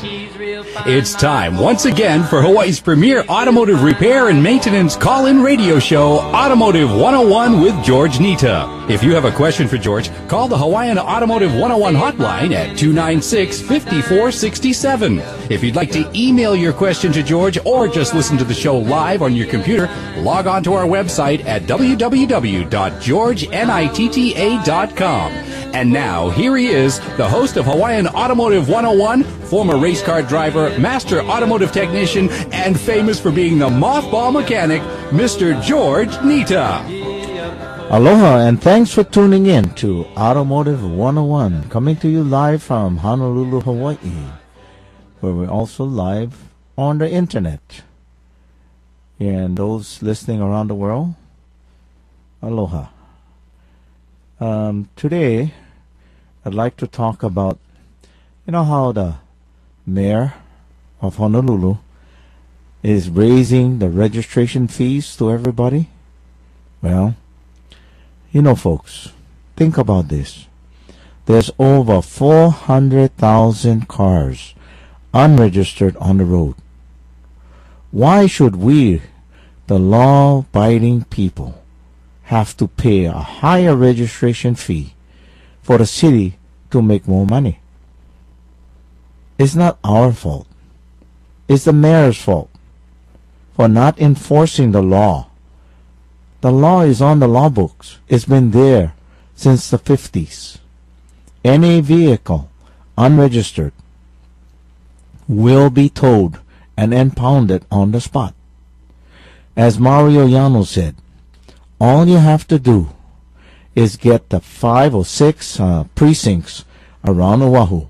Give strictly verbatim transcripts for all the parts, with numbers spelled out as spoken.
It's time once again for Hawaii's premier automotive repair and maintenance call-in radio show, Automotive one oh one with George Nita. If you have a question for George, call the Hawaiian Automotive one oh one hotline at two nine six, five four six seven. If you'd like to email your question to George or just listen to the show live on your computer, log on to our website at w w w dot george nitta dot com. And now, here he is, the host of Hawaiian Automotive one oh one, former race car driver, master automotive technician, and famous for being the mothball mechanic, Mister George Nita. Aloha, and thanks for tuning in to Automotive one oh one, coming to you live from Honolulu, Hawaii, where we're also live on the internet. And those listening around the world, aloha. Um, today, I'd like to talk about, you know how the mayor of Honolulu is raising the registration fees to everybody? Well, you know, folks, think about this. There's over four hundred thousand cars unregistered on the road. Why should we, the law-abiding people, have to pay a higher registration fee for the city to make more money? It's not our fault. It's the mayor's fault for not enforcing the law. The law is on the law books. It's been there since the fifties. Any vehicle unregistered will be towed and impounded on the spot. As Mario Yano said, all you have to do is get the five or six uh, precincts around Oahu.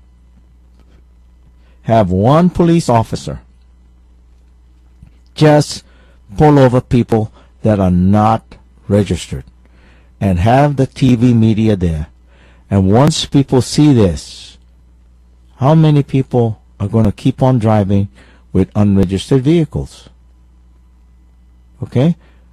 Have one police officer just pull over people that are not registered and have the T V media there. And once people see this, how many people are going to keep on driving with unregistered vehicles? Okay?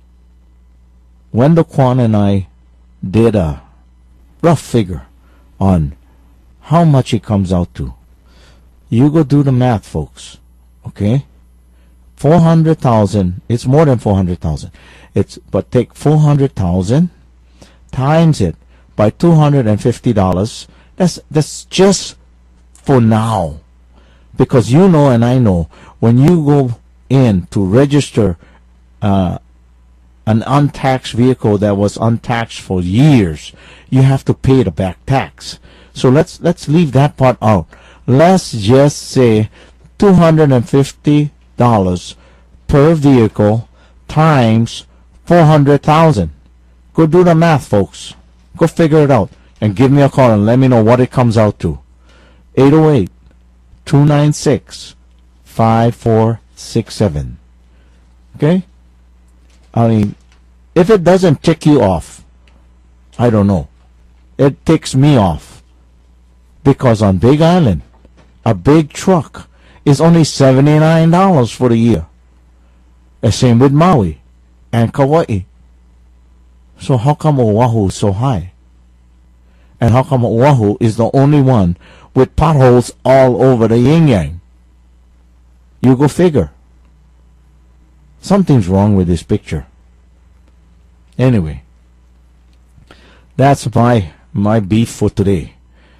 Wendell Kwan and I did a rough figure on how much it comes out to. You go do the math, folks. Okay? four hundred thousand, it's more than four hundred thousand. It's but take four hundred thousand times it by two hundred fifty dollars. That's that's just for now. Because you know and I know when you go in to register uh an untaxed vehicle that was untaxed for years, you have to pay the back tax. So let's let's leave that part out. Let's just say two hundred fifty dollars per vehicle times four hundred thousand. Go do the math, folks. Go figure it out and give me a call and let me know what it comes out to. eight oh eight, two nine six, five four six seven. Okay? I mean, if it doesn't tick you off, I don't know. It ticks me off. Because on Big Island, a big truck is only seventy-nine dollars for the year. The same with Maui and Kauai. So how come Oahu is so high? And how come Oahu is the only one with potholes all over the yin-yang? You go figure. Something's wrong with this picture. Anyway, that's my my beef for today.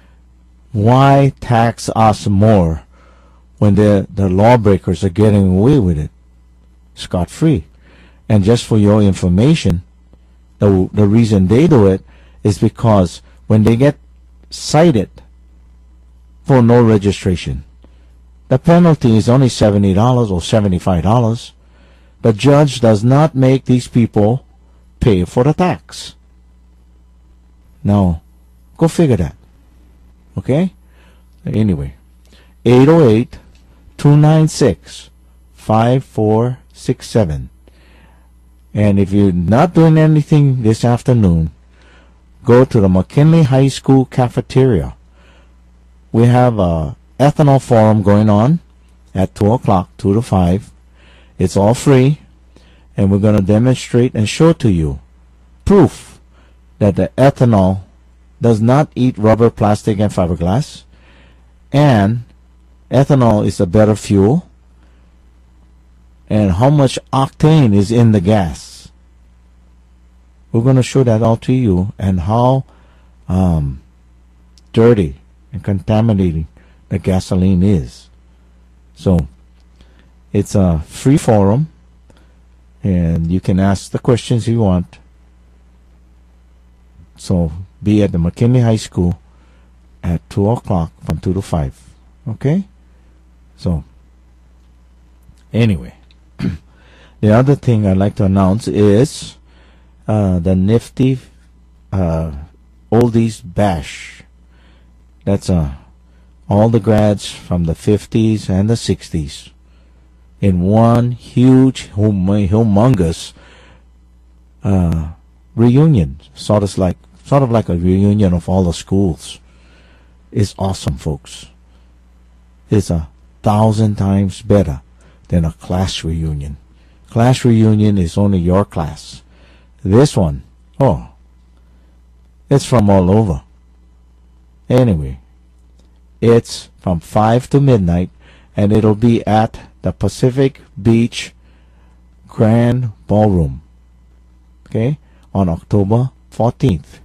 Why tax us more when the the lawbreakers are getting away with it scot-free? And just for your information, the the reason they do it is because when they get cited for no registration, the penalty is only seventy dollars or seventy-five dollars. The judge does not make these people pay for the tax. Now, go figure that. Okay? Anyway, eight oh eight, two nine six, five four six seven. And if you're not doing anything this afternoon, go to the McKinley High School cafeteria. We have a ethanol forum going on at two o'clock, two to five. It's all free, and we're going to demonstrate and show to you proof that the ethanol does not eat rubber, plastic, and fiberglass, and ethanol is a better fuel, and how much octane is in the gas. We're going to show that all to you, and how um, dirty and contaminating the gasoline is. So it's a free forum, and you can ask the questions you want. So be at the McKinley High School at two o'clock from two to five. Okay? So, anyway, the other thing I'd like to announce is uh, the nifty uh, Oldies Bash. That's uh, all the grads from the fifties and the sixties in one huge, hum humongous uh, reunion. Sort of like, sort of like a reunion of all the schools. It's awesome, folks. It's a thousand times better than a class reunion. Class reunion is only your class. This one, oh, it's from all over. Anyway, it's from five to midnight, and it'll be at the Pacific Beach Grand Ballroom, okay, on October fourteenth.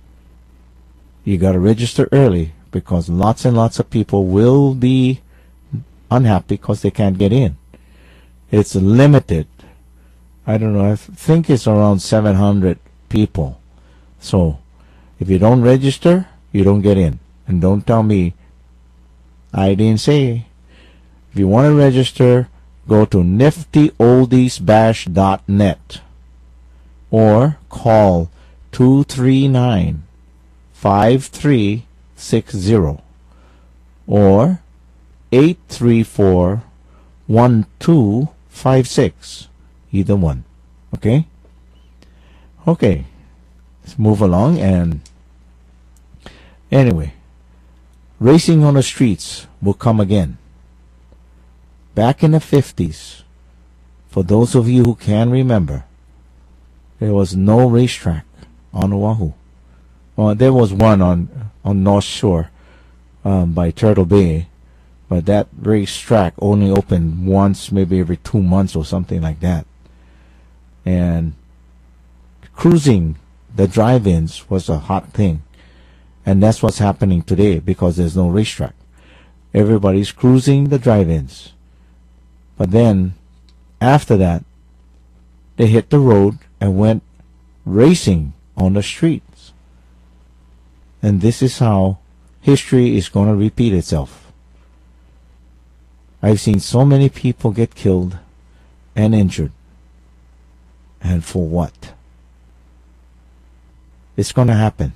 You got to register early, because lots and lots of people will be unhappy because they can't get in. It's limited. I don't know, I think it's around seven hundred people. So if you don't register, you don't get in. And don't tell me I didn't say. If you want to register, go to nifty oldies bash dot net or call two three nine, five three six zero or eight three four, one two five six. Either one. Okay? Okay. Let's move along. And anyway, racing on the streets will come again. Back in the fifties, for those of you who can remember, there was no racetrack on Oahu. Well, there was one on on North Shore um, by Turtle Bay, but that racetrack only opened once, maybe every two months or something like that. And cruising the drive-ins was a hot thing, and that's what's happening today because there's no racetrack. Everybody's cruising the drive-ins. But then, after that, they hit the road and went racing on the streets. And this is how history is going to repeat itself. I've seen so many people get killed and injured. And for what? It's going to happen.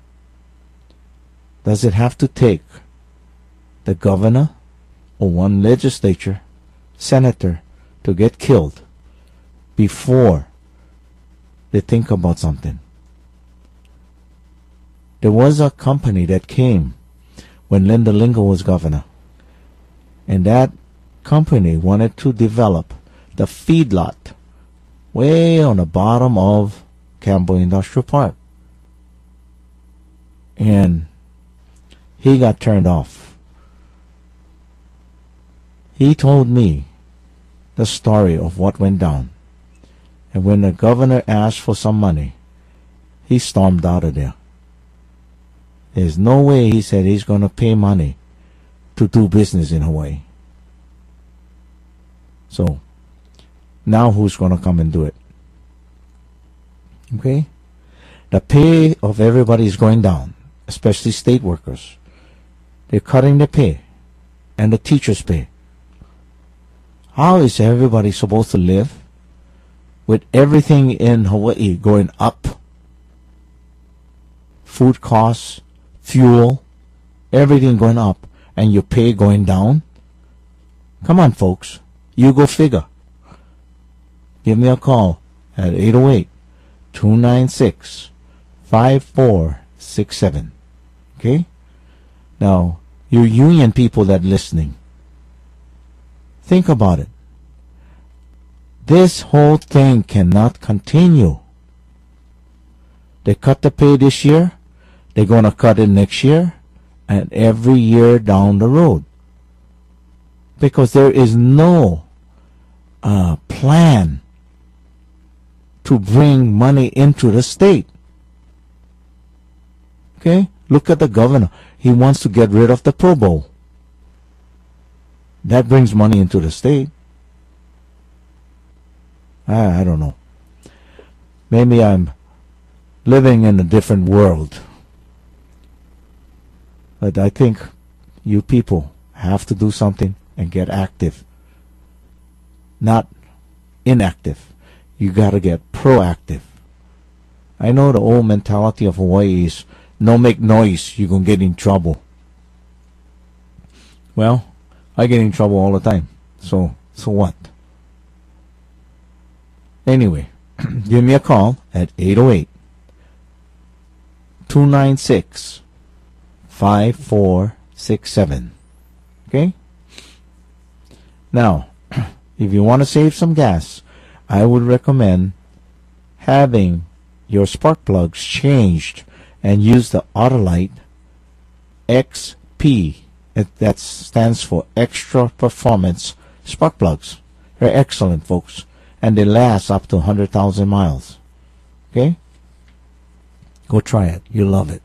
Does it have to take the governor or one legislature, senator to get killed before they think about something? There was a company that came when Linda Lingle was governor, and that company wanted to develop the feedlot way on the bottom of Campbell Industrial Park. And he got turned off. He told me the story of what went down. And when the governor asked for some money, he stormed out of there. There's no way, he said, he's going to pay money to do business in Hawaii. So, now who's going to come and do it? Okay? The pay of everybody is going down, especially state workers. They're cutting the pay and the teachers' pay. How is everybody supposed to live with everything in Hawaii going up? Food costs, fuel, everything going up, and your pay going down? Come on, folks. You go figure. Give me a call at eight oh eight, two nine six, five four six seven. Okay? Now, you union people that are listening, think about it. This whole thing cannot continue. They cut the pay this year, they're going to cut it next year, and every year down the road. because there is no uh, plan to bring money into the state. Okay? Look at the governor. He wants to get rid of the Pro Bowl. That brings money into the state. I, I don't know. Maybe I'm living in a different world. But I think you people have to do something and get active. Not inactive. You got to get proactive. I know the old mentality of Hawaii is no make noise, you're going to get in trouble. Well, I get in trouble all the time. So, so what? Anyway, give me a call at eight oh eight, two nine six, five four six seven. Okay? Now, if you want to save some gas, I would recommend having your spark plugs changed and use the Autolite X P. It, that stands for Extra Performance Spark Plugs. They're excellent, folks, and they last up to one hundred thousand miles. Okay? Go try it. You'll love it.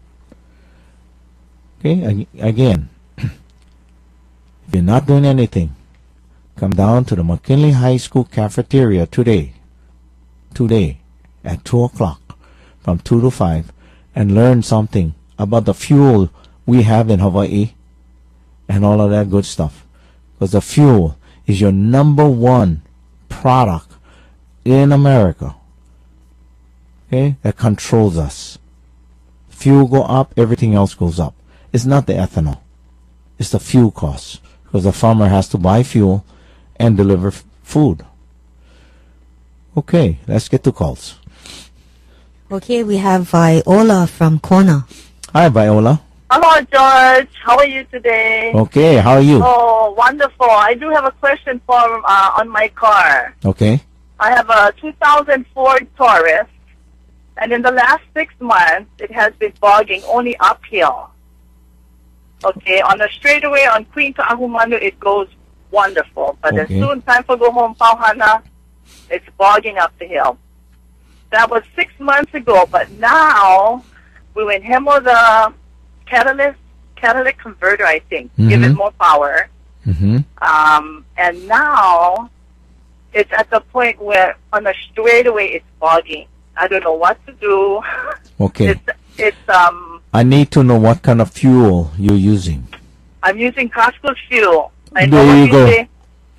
Okay? Again, if you're not doing anything, come down to the McKinley High School cafeteria today, today at two o'clock, from two to five, and learn something about the fuel we have in Hawaii and all of that good stuff. Because the fuel is your number one product in America, okay, that controls us. Fuel go up, everything else goes up. It's not the ethanol. It's the fuel costs. Because the farmer has to buy fuel and deliver f- food. Okay, let's get to calls. Okay, we have Viola from Kona. Hi, Viola. Hello, George. How are you today? Okay, how are you? Oh, wonderful. I do have a question for uh, on my car. Okay. I have a two thousand Ford Taurus, and in the last six months, it has been bogging only uphill. Okay, on the straightaway on Queen Ka'ahumanu, it goes wonderful. But Okay. as soon time for go home, Pauhana, it's bogging up the hill. That was six months ago, but now we went hemo the catalyst, catalytic converter, I think, give it Mhm. more power. Mm-hmm. Um, and now it's at the point where on the straightaway it's bogging. I don't know what to do. Okay. It's it's um. I need to know what kind of fuel you're using. I'm using Costco's fuel. I There know you what go. say.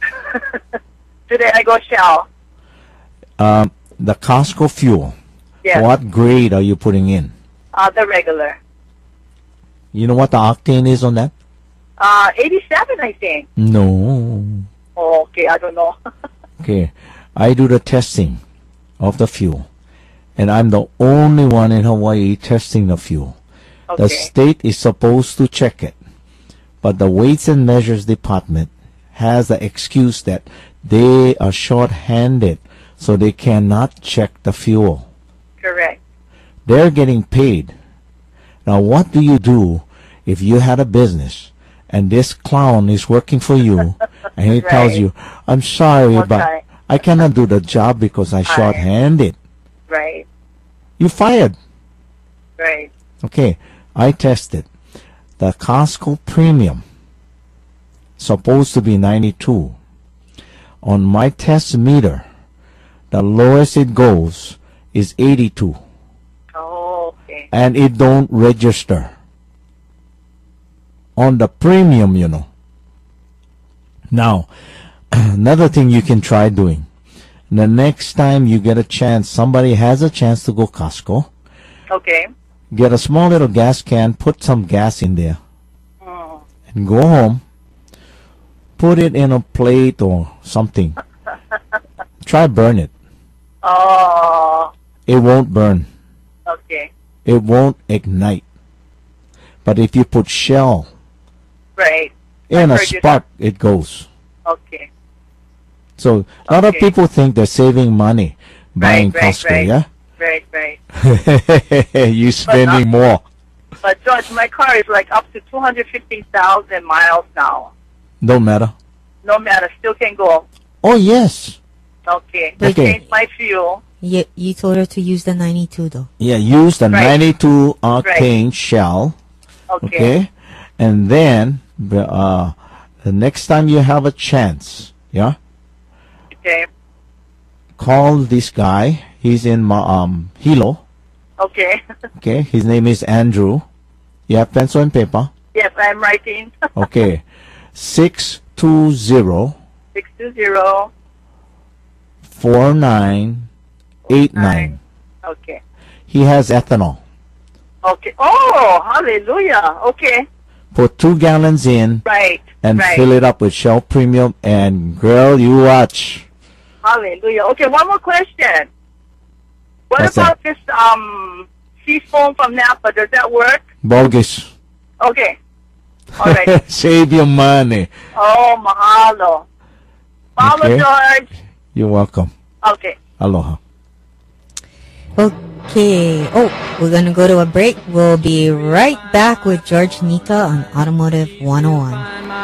Today I go Shell. Um, the Costco fuel. Yes. What grade are you putting in? Uh, the regular. You know what the octane is on that? Uh, eighty-seven, I think. No. Oh, okay, I don't know. Okay. I do the testing of the fuel. And I'm the only one in Hawaii testing the fuel. The Okay. state is supposed to check it. But the Weights and Measures Department has the excuse that they are short-handed, so they cannot check the fuel. Correct. They're getting paid. Now, what do you do if you had a business and this clown is working for you and he tells Right. you, I'm sorry, What but kind? I cannot do the job because I'm Right. short-handed. Right. You fired. Right. Okay, I tested. The Costco Premium, supposed to be ninety-two. On my test meter, the lowest it goes is eighty-two. Oh, okay. And it don't register. On the premium, you know. Now, another thing you can try doing. The next time you get a chance, somebody has a chance to go Costco, Okay. get a small little gas can, put some gas in there, Mm. and go home, put it in a plate or something. Try burn it. Oh, It won't burn. okay. It won't ignite. But if you put shell Right. in a heard you spark, it goes. Okay. So a lot of Okay. people think they're saving money buying Right, right, Costco, right. yeah? Right, right. You spending more. But George, my car is like up to two hundred fifty thousand miles now. Don't matter. no matter, still can go. Oh, yes. Okay. But- Okay. Change my fuel. You, you told her to use the ninety-two though. Yeah, use the Right. ninety-two octane shell. Okay. Okay. And then, uh, the next time you have a chance, yeah, Okay. call this guy. He's in Ma- um, Hilo. Okay. Okay. His name is Andrew. You have pencil and paper? Yes, I'm writing. Okay. six two zero, Six two zero. four nine eight nine. Okay. He has ethanol. Okay. Oh, hallelujah. Okay. Put two gallons in Right. and right. fill it up with Shell Premium. And girl, you watch. Hallelujah. Okay, one more question. What What's about this um sea foam from Napa? Does that work? Bogus. Okay. All right. Save your money. Oh, mahalo. Mahalo, Okay. George. You're welcome. Okay. Aloha. Okay. Oh, we're going to go to a break. We'll be right back with George Nita on Automotive one oh one.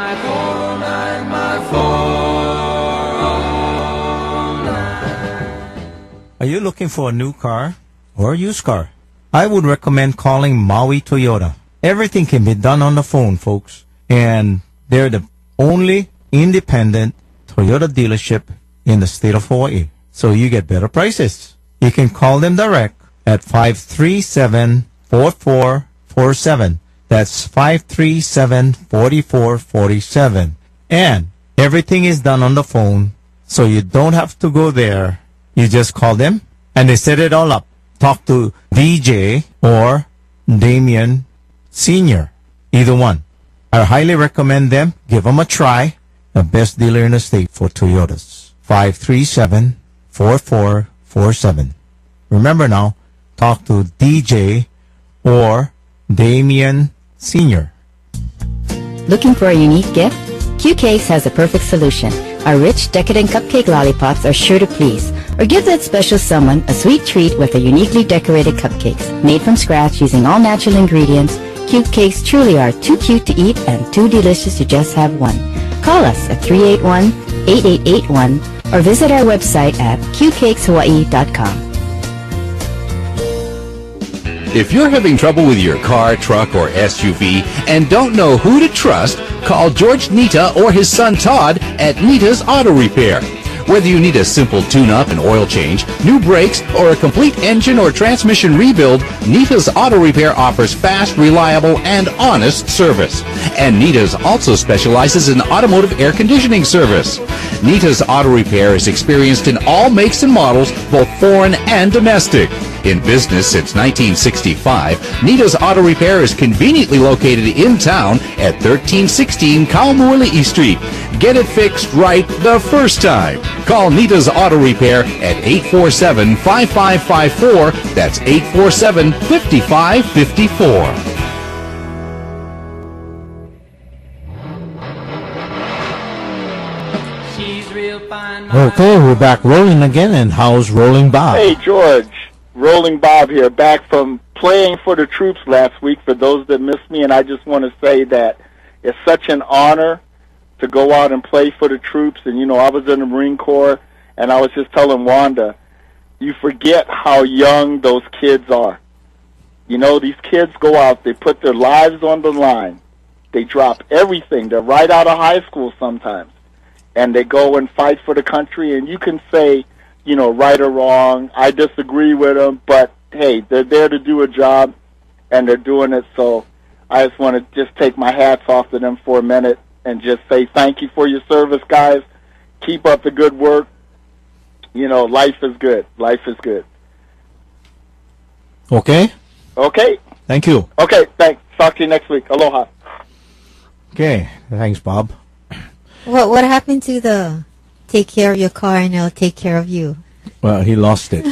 Are you looking for a new car or a used car? I would recommend calling Maui Toyota. Everything can be done on the phone, folks. And they're the only independent Toyota dealership in the state of Hawaii. So you get better prices. You can call them direct at five three seven, four four four seven. That's five three seven, four four four seven. And everything is done on the phone, so you don't have to go there. You just call them, and they set it all up. Talk to D J or Damien Senior, either one. I highly recommend them. Give them a try. The best dealer in the state for Toyotas. five three seven, four four four seven. Remember now, talk to D J or Damien Senior. Looking for a unique gift? Q Cakes has a perfect solution. Our rich, decadent cupcake lollipops are sure to please. Or give that special someone a sweet treat with our uniquely decorated cupcakes. Made from scratch using all natural ingredients, Cube Cakes truly are too cute to eat and too delicious to just have one. Call us at three eight one, eight eight eight one or visit our website at q cakes hawaii dot com. If you're having trouble with your car, truck, or S U V and don't know who to trust, call George Nita or his son Todd at Nita's Auto Repair. Whether you need a simple tune-up and oil change, new brakes, or a complete engine or transmission rebuild, Nita's Auto Repair offers fast, reliable, and honest service. And Nita's also specializes in automotive air conditioning service. Nita's Auto Repair is experienced in all makes and models, both foreign and domestic. In business since nineteen sixty-five, Nita's Auto Repair is conveniently located in town at thirteen sixteen Kaumuali'i Street. Get it fixed right the first time. Call Nita's Auto Repair at eight four seven, five five five four. That's eight four seven, five five five four. Okay, we're back rolling again, and how's Rolling Bob? Hey, George. Rolling Bob here, back from playing for the troops last week for those that missed me, and I just want to say that it's such an honor to go out and play for the troops. And, you know, I was in the Marine Corps, and I was just telling Wanda, you forget how young those kids are. You know, these kids go out, they put their lives on the line. They drop everything. They're right out of high school sometimes. And they go and fight for the country, and you can say, you know, right or wrong, I disagree with them, but hey, they're there to do a job, and they're doing it, so I just want to just take my hats off to them for a minute and just say thank you for your service, guys. Keep up the good work. You know, life is good. Life is good. Okay? Okay? Thank you. Okay, thanks. Talk to you next week. Aloha. Okay, thanks, Bob. What what happened to the take care of your car and it'll take care of you? Well, he lost it.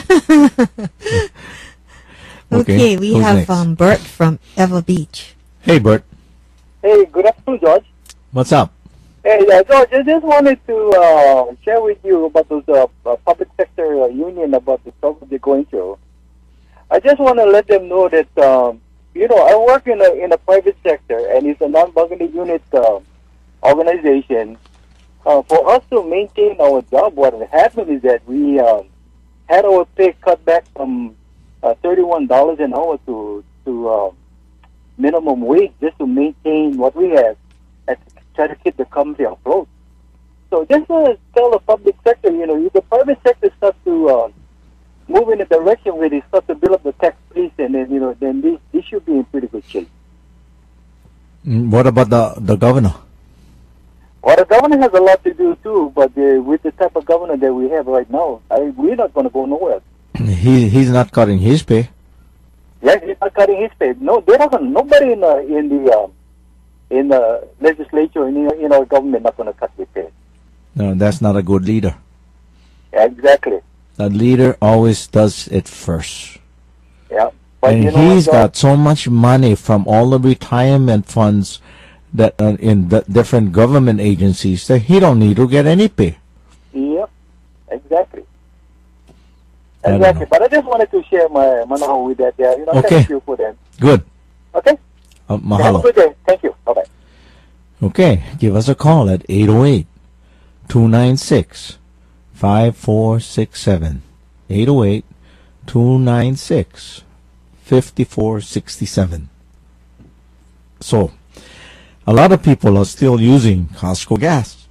Okay, Okay, we who's have next? um, Bert from Ever Beach. Hey, Bert. Hey, good afternoon, George. What's up? Hey, uh, George, I just wanted to uh, share with you about those uh, uh, public sector uh, union, about the trouble they're going through. I just want to let them know that, um, you know, I work in a in a private sector, and it's a non-bargaining unit uh, organization. uh, for us to maintain our job, what happened is that we um, had our pay cut back from uh, thirty-one dollars an hour to to uh, minimum wage just to maintain what we have and try to keep the company afloat. So just to tell the public sector, you know, if the private sector starts to uh, move in a direction where they start to build up the tax base, and then, you know, then this, this should be in pretty good shape. Mm, What about the the governor? Well, the governor has a lot to do too, but uh, with the type of governor that we have right now, I, we're not going to go nowhere. He he's not cutting his pay. Yeah, he's not cutting his pay. No, they're not gonna, nobody in the in the um, in the legislature in, in our government not going to cut their pay. No, that's not a good leader. Exactly. The leader always does it first. Yeah. But And you know he's what, John? got so much money from all the retirement funds that uh, in the different government agencies that he don't need to get any pay. Yep. Exactly. I don't Exactly. know. But I just wanted to share my my know with that. Yeah. You know, Okay. thank you for that. Good. Okay. Uh, Have a mahalo. good day. Thank you. Bye bye. Okay, give us a call at eight oh eight, two nine six, five four six seven. eight oh eight, two nine six, five four six seven. So, a lot of people are still using Costco gas.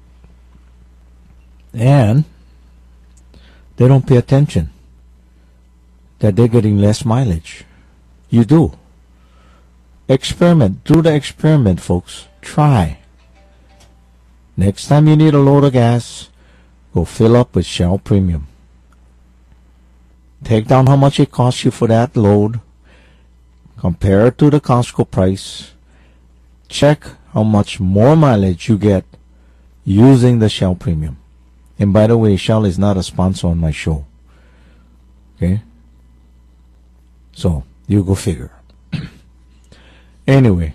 And they don't pay attention that they're getting less mileage. You do. Experiment. Do the experiment, folks. Try. Next time you need a load of gas, go fill up with Shell Premium. Take down how much it costs you for that load. Compare it to the Costco price. Check how much more mileage you get using the Shell Premium. And by the way, Shell is not a sponsor on my show. Okay? So, you go figure. Anyway,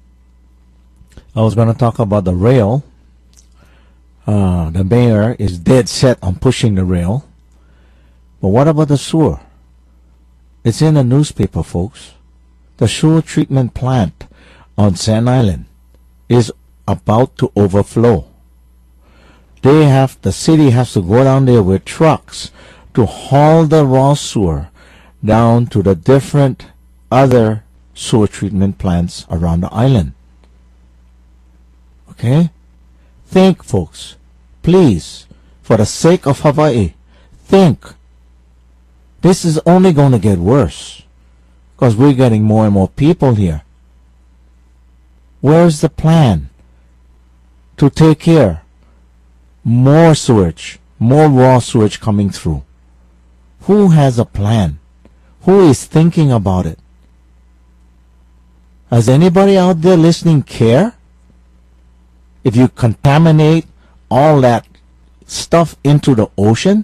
I was going to talk about the rail. Uh, the mayor is dead set on pushing the rail. But what about the sewer? It's in the newspaper, folks. The sewer treatment plant on Sand Island is about to overflow. They have, the city has to go down there with trucks to haul the raw sewer down to the different other sewer treatment plants around the island. Okay? Think, folks. Please, for the sake of Hawaii, think. This is only going to get worse because we're getting more and more people here. Where's the plan to take care? More sewage, more raw sewage coming through. Who has a plan? Who is thinking about it? Does anybody out there listening care? If you contaminate all that stuff into the ocean?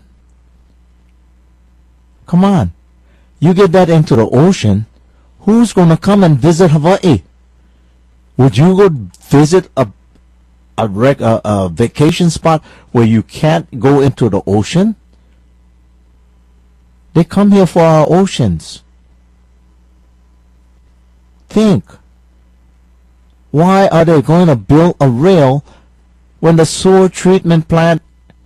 Come on. You get that into the ocean, who's going to come and visit Hawaii? Would you go visit a a, rec, a a vacation spot where you can't go into the ocean? They come here for our oceans. Think. Why are they going to build a rail when the sewer treatment plant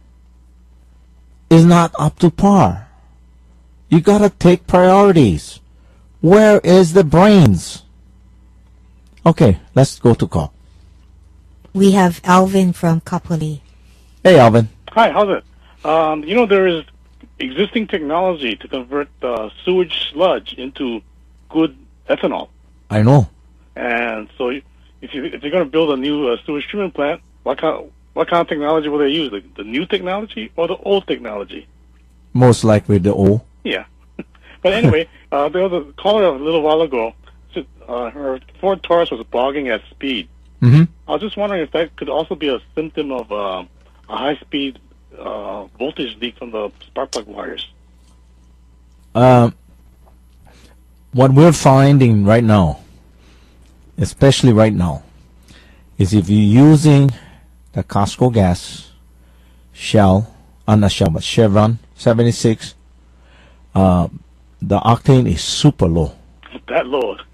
is not up to par? You gotta take priorities. Where is the brains? Okay, let's go to call. We have Alvin from Kapoli. Hey, Alvin. Hi, how's it? Um, you know, there is existing technology to convert uh, sewage sludge into good ethanol. I know. And so, if you if you're going to build a new uh, sewage treatment plant, what kind what kind of technology will they use? Like the new technology or the old technology? Most likely the O. Yeah. But anyway, uh, there was a caller a little while ago. Said, uh, her Ford Taurus was bogging at speed. Mm-hmm. I was just wondering if that could also be a symptom of uh, a high-speed uh, voltage leak from the spark plug wires. Uh, what we're finding right now, especially right now, is if you're using the Costco gas, Shell, uh, not Shell, but Chevron seventy-six, uh, the octane is super low. That low.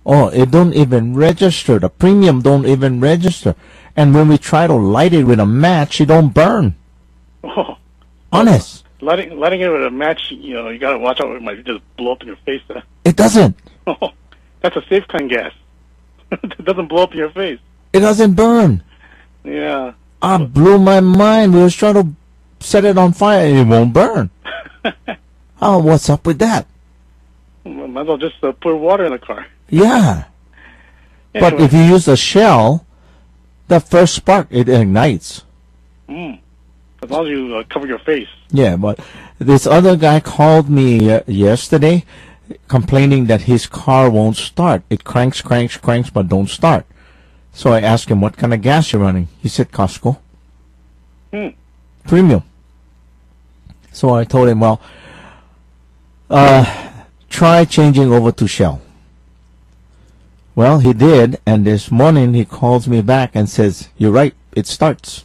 Oh, it don't even register. The premium don't even register. And when we try to light it with a match, it don't burn. Oh. Honest. Lighting, lighting it with a match, you know, you gotta watch out. It might just blow up in your face. There. It doesn't. Oh, that's a safe kind gas. It doesn't blow up in your face. It doesn't burn. Yeah. I blew my mind. We was trying to set it on fire and it won't burn. Oh, what's up with that? Might as well just uh, put water in the car. Yeah. Anyway. But if you use a shell, the first spark, it ignites. Mm. As long as you uh, cover your face. Yeah, but this other guy called me uh, yesterday complaining that his car won't start. It cranks, cranks, cranks, but don't start. So I asked him, what kind of gas you're running? He said, Costco. Hmm. Premium. So I told him, well, uh, try changing over to Shell. Well, he did, and this morning he calls me back and says, you're right, it starts.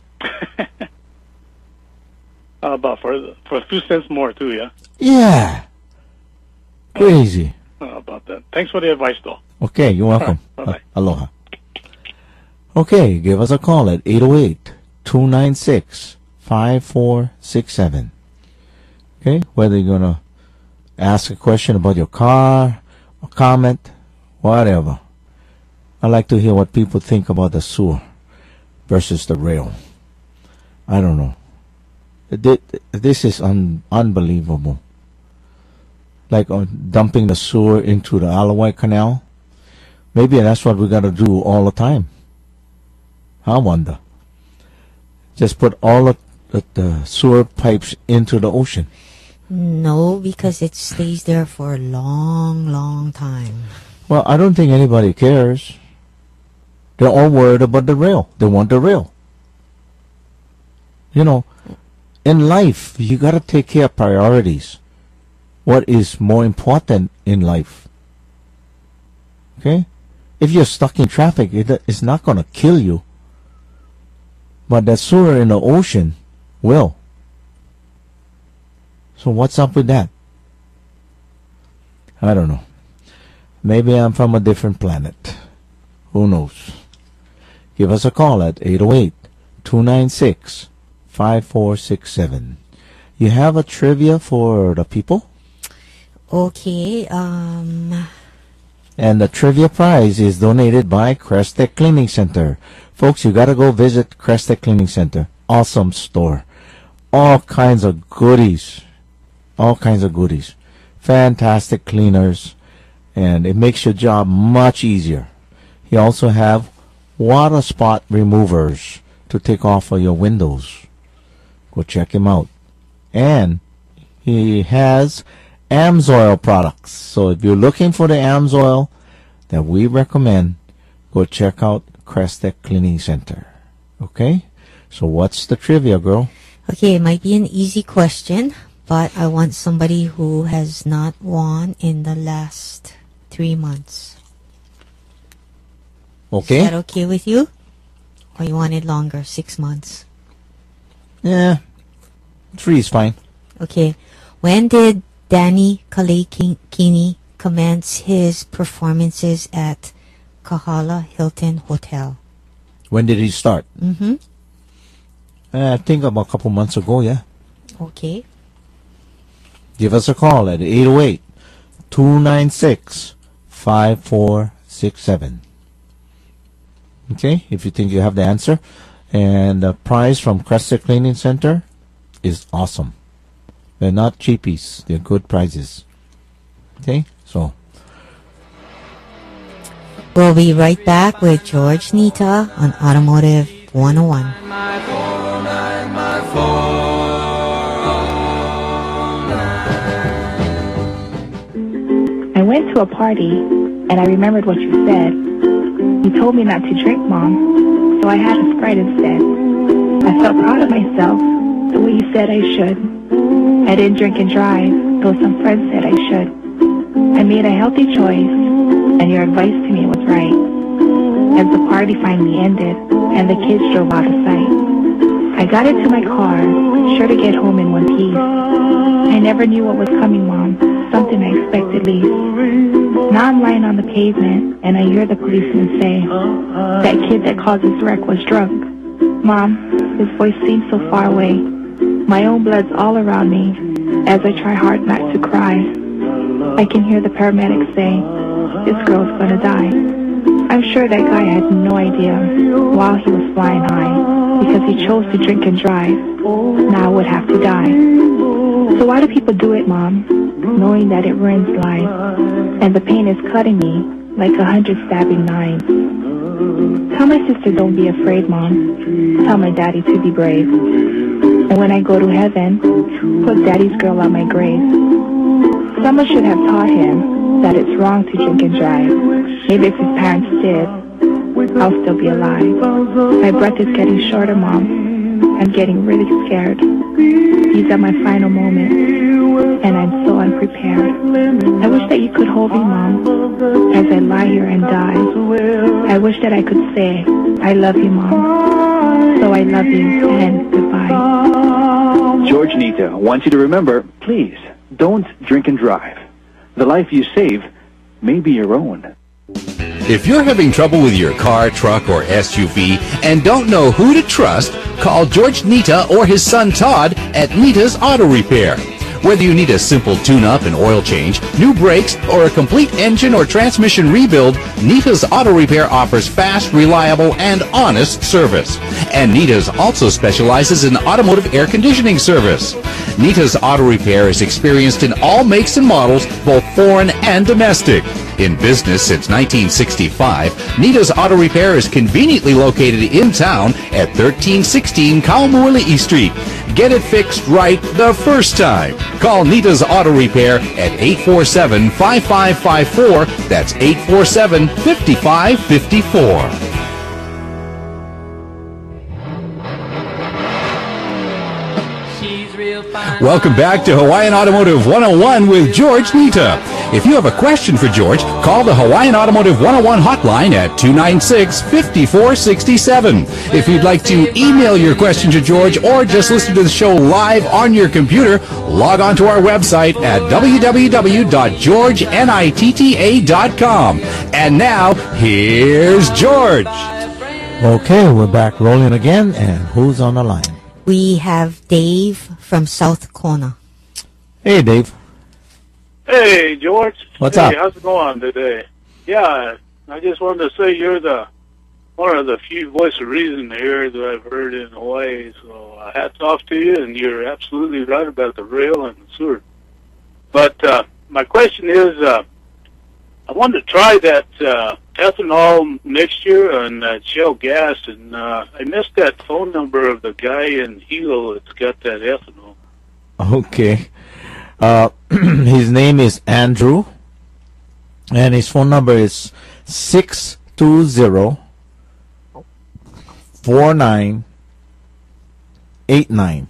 How about for for a few cents more, too, yeah? Yeah. Crazy. How about that? Thanks for the advice, though. Okay, you're welcome. Right, bye-bye. Uh, aloha. Okay, give us a call at eight oh eight, two nine six, five four six seven. Okay, whether you're going to ask a question about your car, or comment, whatever. I like to hear what people think about the sewer versus the rail. I don't know. This is un- unbelievable. Like uh, dumping the sewer into the Alawai Canal. Maybe that's what we got to do all the time. I wonder. Just put all of the, the sewer pipes into the ocean. No, because it stays there for a long, long time. Well, I don't think anybody cares. They're all worried about the rail. They want the rail. You know, in life, you got to take care of priorities. What is more important in life? Okay? If you're stuck in traffic, it, it's not going to kill you. But that sewer in the ocean will. So what's up with that? I don't know. Maybe I'm from a different planet. Who knows? Give us a call at eight oh eight, two nine six, five four six seven. You have a trivia for the people? Okay, um... And the trivia prize is donated by Crestek Cleaning Center. Folks, you gotta go visit Crestek Cleaning Center. Awesome store. All kinds of goodies. All kinds of goodies. Fantastic cleaners. And it makes your job much easier. He also have water spot removers to take off of your windows. Go check him out. And he has AMSOIL products. So if you're looking for the AMSOIL that we recommend, go check out Crestek Cleaning Center. Okay? So what's the trivia, girl? Okay, it might be an easy question, but I want somebody who has not won in the last three months. Okay. Is that okay with you? Or you want it longer, six months? Yeah. Three is fine. Okay. When did Danny Kalekini commence his performances at Kahala Hilton Hotel? When did he start? Mm-hmm. Uh, I think about a couple months ago, yeah. Okay. Give us a call at eight oh eight, two nine six, five four six seven. Okay, if you think you have the answer. And the prize from Crestek Cleaning Center is awesome. They're not cheapies. They're good prizes. Okay, so. We'll be right back with George Nita on Automotive one oh one. I went to a party, and I remembered what you said. You told me not to drink, Mom, so I had a Sprite instead. I felt proud of myself, the way you said I should. I didn't drink and drive, though some friends said I should. I made a healthy choice, and your advice to me was right. As the party finally ended, and the kids drove out of sight, I got into my car, sure to get home in one piece. I never knew what was coming, Mom, something I expected least. Now I'm lying on the pavement, and I hear the policeman say, that kid that caused this wreck was drunk. Mom, his voice seems so far away. My own blood's all around me as I try hard not to cry. I can hear the paramedics say, this girl's gonna die. I'm sure that guy had no idea while he was flying high because he chose to drink and drive. Now I would have to die. So why do people do it, Mom, knowing that it ruins lives and the pain is cutting me like a hundred stabbing knives? Tell my sister don't be afraid, Mom. Tell my daddy to be brave. And when I go to heaven, put daddy's girl on my grave. Someone should have taught him that it's wrong to drink and drive. Maybe if his parents did, I'll still be alive. My breath is getting shorter, Mom. I'm getting really scared. These are my final moments, and I'm so unprepared. I wish that you could hold me, Mom, as I lie here and die. I wish that I could say, I love you, Mom. So I love you, and goodbye. George Nita wants you to remember, please, don't drink and drive. The life you save may be your own. If you're having trouble with your car, truck, or S U V and don't know who to trust, call George Nita or his son Todd at Nita's Auto Repair. Whether you need a simple tune-up and oil change, new brakes, or a complete engine or transmission rebuild, Nita's Auto Repair offers fast, reliable, and honest service. And Nita's also specializes in automotive air conditioning service. Nita's Auto Repair is experienced in all makes and models, both foreign and domestic. In business since nineteen sixty-five, Nita's Auto Repair is conveniently located in town at thirteen sixteen Kaumuali'i Street. Get it fixed right the first time. Call Nita's Auto Repair at eight four seven, five five five four. That's eight four seven, five five five four. Welcome back to Hawaiian Automotive one oh one with George Nita. If you have a question for George, call the Hawaiian Automotive one oh one hotline at two nine six, five four six seven. If you'd like to email your question to George or just listen to the show live on your computer, log on to our website at w w w dot george nitta dot com. And now, here's George. Okay, we're back rolling again, and who's on the line? We have Dave from South Kona. Hey, Dave. Hey, George. What's hey, up? How's it going today? Yeah, I just wanted to say you're the one of the few voice of reason here that I've heard in Hawaii. So uh, hats off to you, and you're absolutely right about the rail and the sewer. But uh, my question is, uh, I wanted to try that uh, ethanol mixture and uh, shell gas, and uh, I missed that phone number of the guy in Hilo that's got that ethanol. Okay. Uh, his name is Andrew, and his phone number is six two zero, four nine eight nine.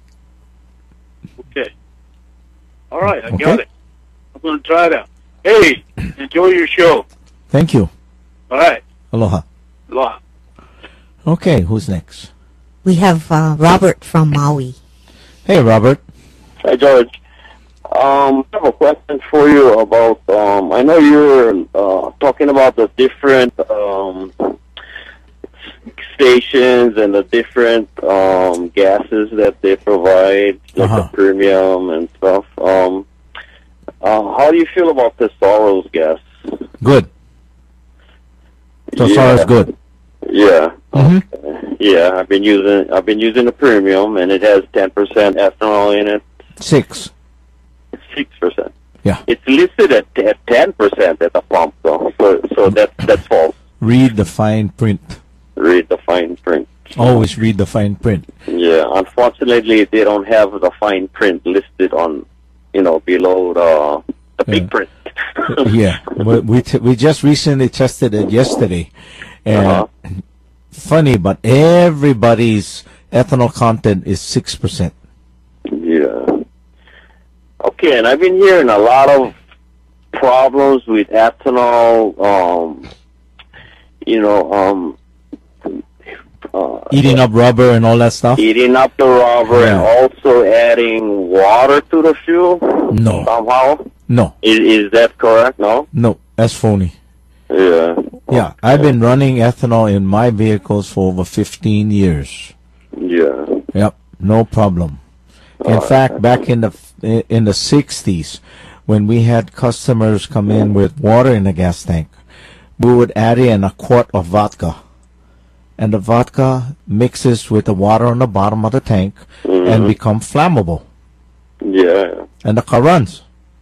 Okay. All right, I Okay. got it. I'm going to try it out. Hey, enjoy your show. Thank you. All right. Aloha. Aloha. Okay, who's next? We have uh, Robert from Maui. Hey, Robert. Hi, George. Um, I have a question for you about, um, I know you were uh, talking about the different um, stations and the different um, gases that they provide, like Uh-huh. the premium and stuff. Um, uh, how do you feel about the Soros gas? Good. So far, it's good. Yeah. Mm-hmm. Yeah, I've been using I've been using the premium, and it has ten percent ethanol in it. Six. Six percent. Yeah. It's listed at at ten percent at the pump, though. So so that that's false. Read the fine print. Read the fine print. Always read the fine print. Yeah. Unfortunately, they don't have the fine print listed on, you know, below the the big Yeah. print. Yeah, we we, t- we just recently tested it yesterday, and Uh-huh. funny, but everybody's ethanol content is six percent. Yeah. Okay, and I've been hearing a lot of problems with ethanol. Um, you know, um, uh, Eating up rubber and all that stuff. eating up the rubber and Yeah. also adding water to the fuel. No. Somehow. No. Is, is that correct? No? No, that's phony. Yeah. Yeah, I've been running ethanol in my vehicles for over fifteen years. Yeah. Yep, no problem. In fact, back in the in the sixties, when we had customers come in with water in the gas tank, we would add in a quart of vodka. And the vodka mixes with the water on the bottom of the tank Mm-hmm. and become flammable. Yeah. And the car runs.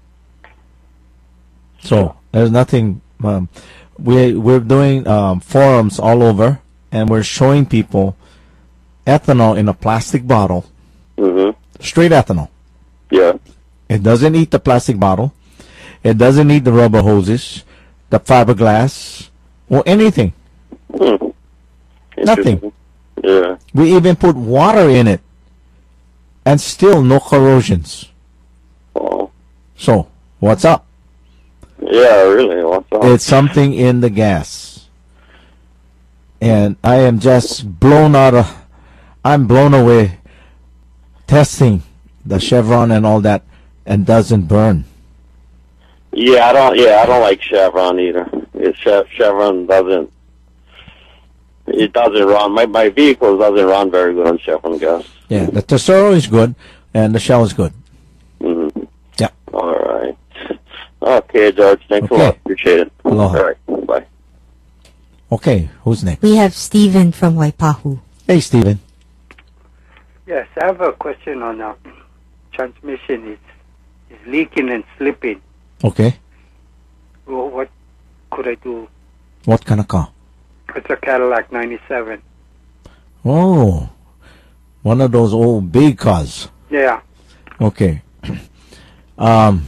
So there's nothing. Um, we we're doing um, forums all over, and we're showing people ethanol in a plastic bottle, Mm-hmm. straight ethanol. Yeah. It doesn't eat the plastic bottle. It doesn't need the rubber hoses, the fiberglass, or anything. Hmm. Nothing. Yeah. We even put water in it, and still no corrosions. Oh. So, what's up? Yeah, really. What's up? It's something in the gas. And I am just blown out of, I'm blown away testing the Chevron and all that, and doesn't burn. Yeah, I don't. Yeah, I don't like Chevron either. It, Chev, Chevron doesn't. It doesn't run. My my vehicle doesn't run very good on Chevron gas. Yeah, the Tesoro is good, and the Shell is good. Mm-hmm. Yeah. All right. Okay, George. Thanks Okay. a lot. Appreciate it. Aloha. All right. Bye. Okay, who's next? We have Stephen from Waipahu. Hey, Stephen. Yes, I have a question on uh, transmission. It's, it's leaking and slipping. Okay. Well, what could I do? What kind of car? It's a Cadillac ninety-seven. Oh, one of those old big cars. Yeah. Okay. Um,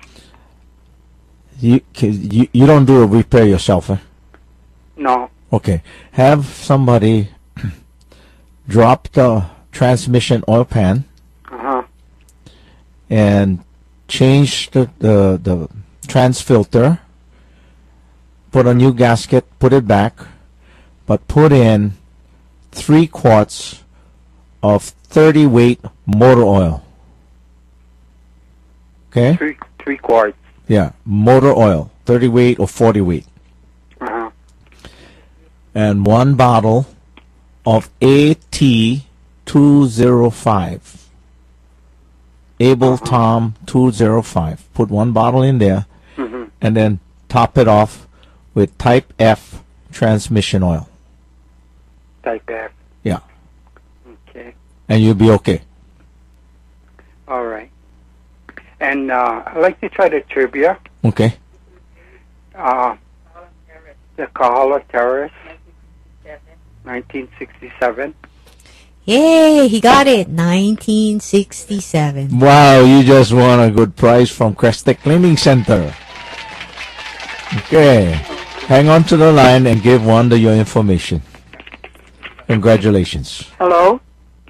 you, you you don't do a repair yourself, eh? No. Okay. Have somebody drop the transmission oil pan Uh-huh. and change the, the, the trans filter, put a new gasket, put it back, but put in three quarts of thirty weight motor oil. Okay? Three three quarts. Yeah, motor oil, thirty weight or forty weight. Uh-huh. And one bottle of A T two oh five. Able Tom two oh five. Put one bottle in there, Mm-hmm. and then top it off with Type F transmission oil. Type F. Yeah, Okay. and you'll be okay. All right. And uh, I'd like to try the trivia. Okay. Uh, the Kahala Terrace, nineteen sixty-seven. Yay, he got it. nineteen sixty-seven. Wow, you just won a good prize from Crestek Cleaning Center. Okay. Hang on to the line and give Wanda your information. Congratulations. Hello?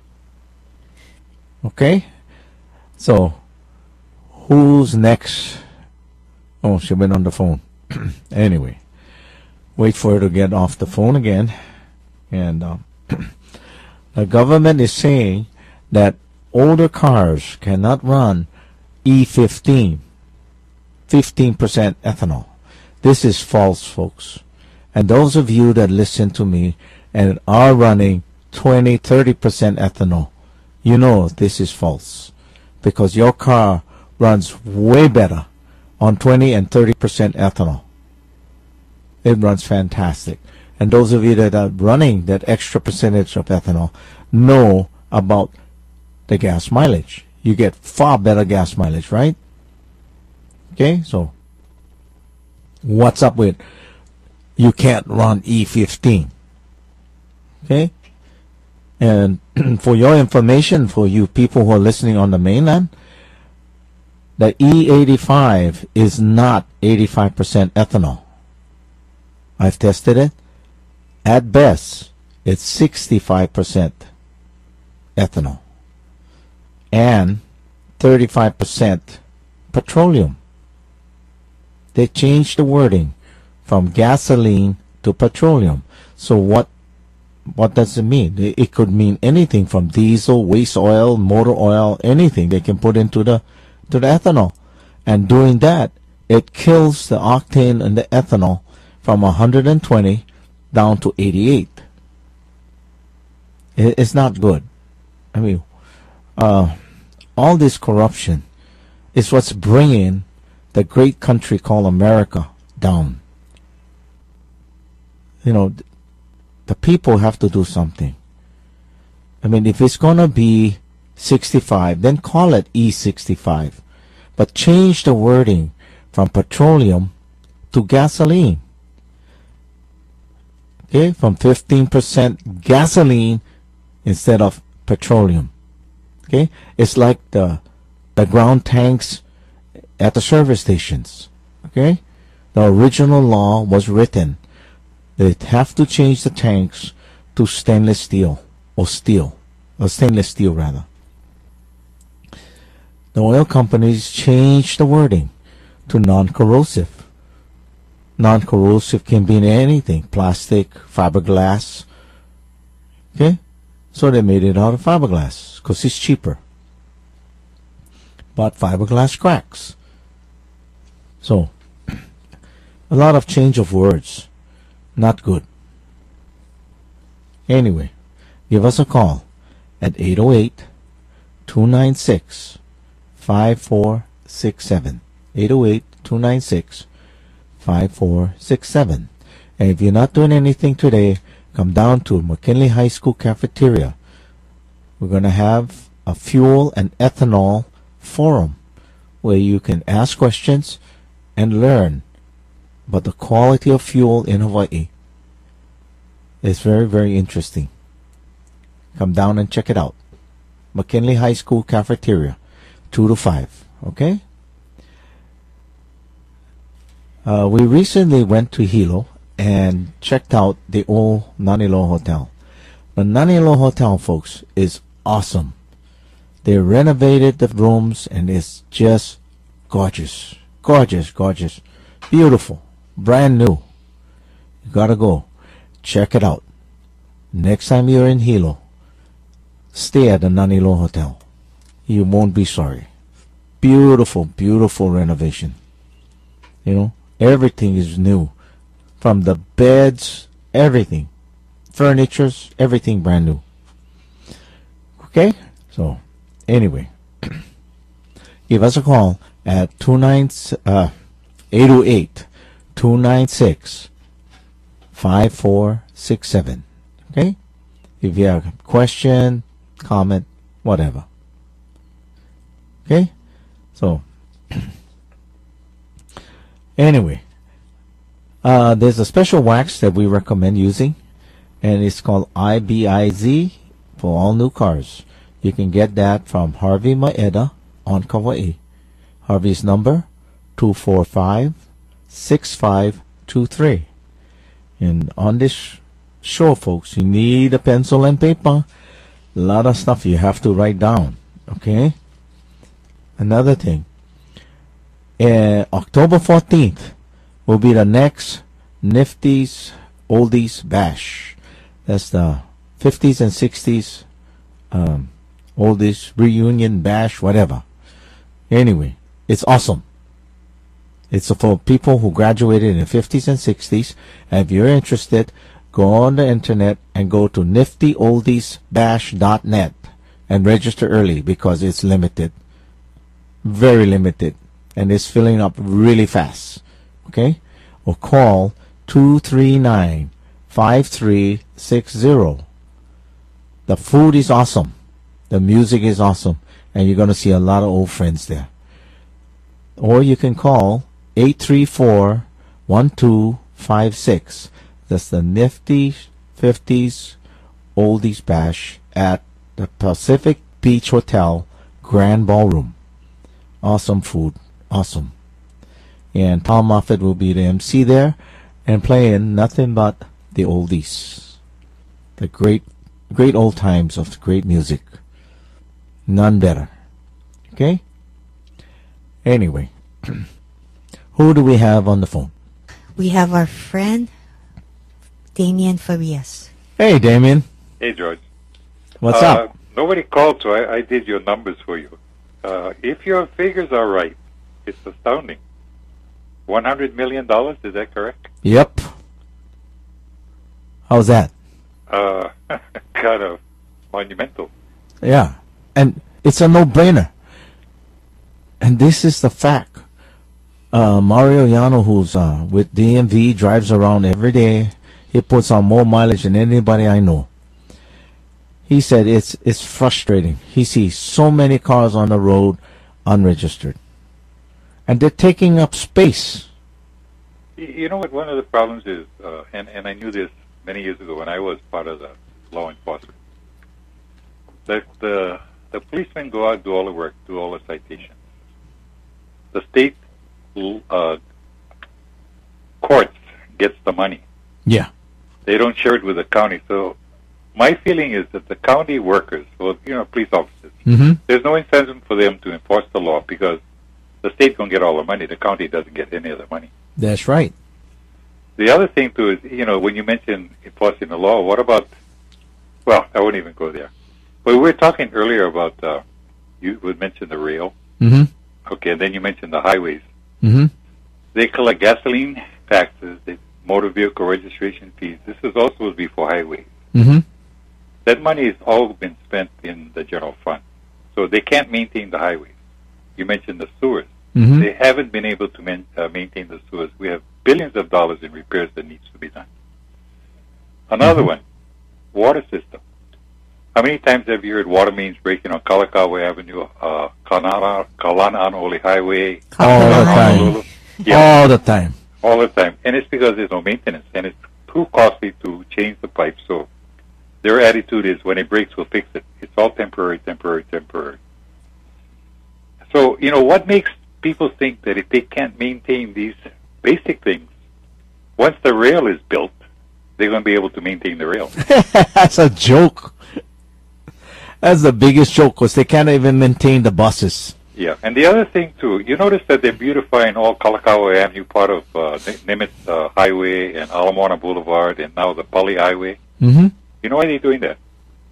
Okay. So, who's next? Oh, she went on the phone. Anyway, wait for her to get off the phone again. And um, the government is saying that older cars cannot run E fifteen, fifteen percent ethanol. This is false, folks. And those of you that listen to me and are running twenty, thirty percent ethanol, you know this is false. Because your car runs way better on twenty and thirty percent ethanol. It runs fantastic. And those of you that are running that extra percentage of ethanol know about the gas mileage. You get far better gas mileage, right? Okay, so what's up with you can't run E fifteen? Okay? And for your information, for you people who are listening on the mainland, the E eighty-five is not eighty-five percent ethanol. I've tested it. At best, it's sixty-five percent ethanol and thirty-five percent petroleum. They changed the wording from gasoline to petroleum. So what what does it mean? It it could mean anything from diesel, waste oil, motor oil, anything they can put into the to the ethanol. And doing that, it kills the octane and the ethanol from one hundred twenty down to eighty-eight. It, it's not good. I mean, uh, all this corruption is what's bringing the great country called America down. You know, the people have to do something. I mean, if it's going to be sixty-five, then call it E sixty-five. But change the wording from petroleum to gasoline. Okay, from fifteen percent gasoline instead of petroleum. Okay, it's like the the ground tanks at the service stations. Okay, the original law was written. They have to change the tanks to stainless steel or steel or stainless steel rather. The oil companies changed the wording to non-corrosive. Non-corrosive can be anything, plastic, fiberglass. Okay, so they made it out of fiberglass because it's cheaper. But fiberglass cracks. So, a lot of change of words. Not good. Anyway, give us a call at eight oh eight, two nine six, five four six seven. eight oh eight, two nine six, five four six seven. And if you're not doing anything today, come down to McKinley High School cafeteria. We're going to have a fuel and ethanol forum where you can ask questions and learn about the quality of fuel in Hawaii. It's very, very interesting. Come down and check it out. McKinley High School cafeteria, two to five. Okay? Uh, we recently went to Hilo and checked out the old Nanilo Hotel. The Nanilo Hotel, folks, is awesome. They renovated the rooms and it's just gorgeous. Gorgeous, gorgeous. Beautiful. Brand new. You gotta go. Check it out. Next time you're in Hilo, stay at the Nanilo Hotel. You won't be sorry. Beautiful, beautiful renovation. You know, everything is new. From the beds, everything. Furnitures, everything brand new. Okay? So, anyway. Give us a call at two nine, uh, eight oh eight, two nine six, five four six seven. Okay? If you have a question, comment, whatever. Okay? So, anyway, uh, there's a special wax that we recommend using, and it's called I B I Z for all new cars. You can get that from Harvey Maeda on Kauai. Harvey's number, two four five, six five two three. And on this show, folks, you need a pencil and paper. A lot of stuff you have to write down. Okay? Another thing. Uh, October fourteenth will be the next Nifty's Oldies Bash. That's the fifties and sixties um, Oldies Reunion Bash, whatever. Anyway, it's awesome. It's for people who graduated in the fifties and sixties. And if you're interested, go on the internet and go to nifty oldies bash dot net and register early because it's limited. Very limited. And it's filling up really fast. Okay? Or call two three nine, five three six zero. The food is awesome. The music is awesome. And you're going to see a lot of old friends there. Or you can call eight three four, one two five six. That's the Nifty fifties Oldies Bash at the Pacific Beach Hotel Grand Ballroom. Awesome food. Awesome. And Tom Moffat will be the M C there and playing nothing but the oldies. The great, great old times of great music. None better. Okay? Anyway. Who do we have on the phone? We have our friend, Damien Farias. Hey, Damien. Hey, George. What's uh, up? Nobody called, so I, I did your numbers for you. Uh, if your figures are right, It's astounding. one hundred million dollars, is that correct? Yep. How's that? Uh, kind of monumental. Yeah. And it's a no-brainer. And this is the fact. Uh, Mario Yano, who's uh, with D M V, drives around every day. He puts on more mileage than anybody I know. He said it's it's frustrating. He sees so many cars on the road unregistered. And they're taking up space. You know what one of the problems is, uh, and, and I knew this many years ago when I was part of the law enforcement, that the, the policemen go out, do all the work, do all the citations. The state uh, courts gets the money. Yeah. They don't share it with the county. So my feeling is that the county workers, well, you know, police officers, mm-hmm. there's no incentive for them to enforce the law because the state don't get all the money. The county doesn't get any of the money. That's right. The other thing, too, is, you know, when you mention enforcing the law, what about, well, I won't even go there. But we were talking earlier about, uh, you would mention the rail. Mm-hmm. Okay, and then you mentioned the highways. Mm-hmm. They collect gasoline taxes, they motor vehicle registration fees. This is also before highways. Mm-hmm. That money has all been spent in the general fund. So they can't maintain the highways. You mentioned the sewers. Mm-hmm. They haven't been able to man, uh, maintain the sewers. We have billions of dollars in repairs that needs to be done. Another mm-hmm. one, water system. How many times have you heard water mains breaking on Kalakaua Avenue, uh, Kalana'anole Highway? All the time. Yeah. All the time. All the time. And it's because there's no maintenance, and it's too costly to change the pipes. So their attitude is when it breaks, we'll fix it. It's all temporary, temporary, temporary. So, you know, what makes people think that if they can't maintain these basic things, once the rail is built, they're going to be able to maintain the rail? That's a joke. That's the biggest joke because they can't even maintain the buses. Yeah, and the other thing, too, you notice that they're beautifying all Kalakaua Avenue, part of uh, Nimitz uh, Highway and Ala Moana Boulevard, and now the Pali Highway. Mm-hmm. You know why they're doing that?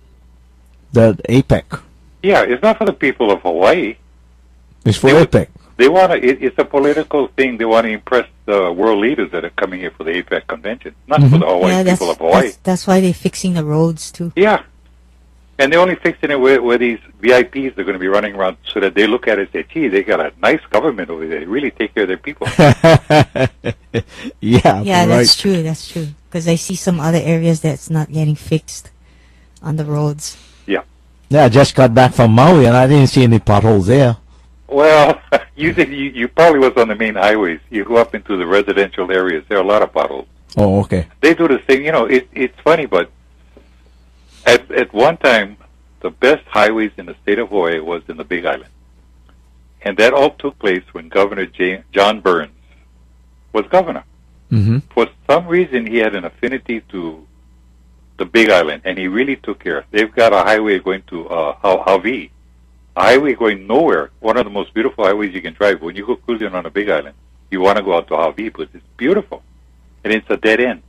The APEC. Yeah, it's not for the people of Hawaii. It's for they, APEC. They want to. It, it's a political thing. They want to impress the world leaders that are coming here for the APEC convention, not mm-hmm. for the Hawaii yeah, people of Hawaii. That's, that's why they're fixing the roads too. Yeah, and they're only fixing it where, where these V I Ps are going to be running around, so that they look at it and say, "Gee, they got a nice government over there. They really take care of their people." yeah, yeah, right. that's true. That's true. Because I see some other areas that's not getting fixed on the roads. Yeah. Yeah, I just got back from Maui and I didn't see any potholes there. Well, you did. You, you probably was on the main highways. You go up into the residential areas. There are a lot of potholes. Oh, okay. They do the thing. You know, it, it's funny, but at at one time, the best highways in the state of Hawaii was in the Big Island, and that all took place when Governor J- John Burns was governor. Mm-hmm. For some reason, he had an affinity to the Big Island, and he really took care. They've got a highway going to uh, Hawaii. A highway going nowhere, one of the most beautiful highways you can drive. When you go cruising on a Big Island, you want to go out to Hawaii because it's beautiful. And it's a dead end.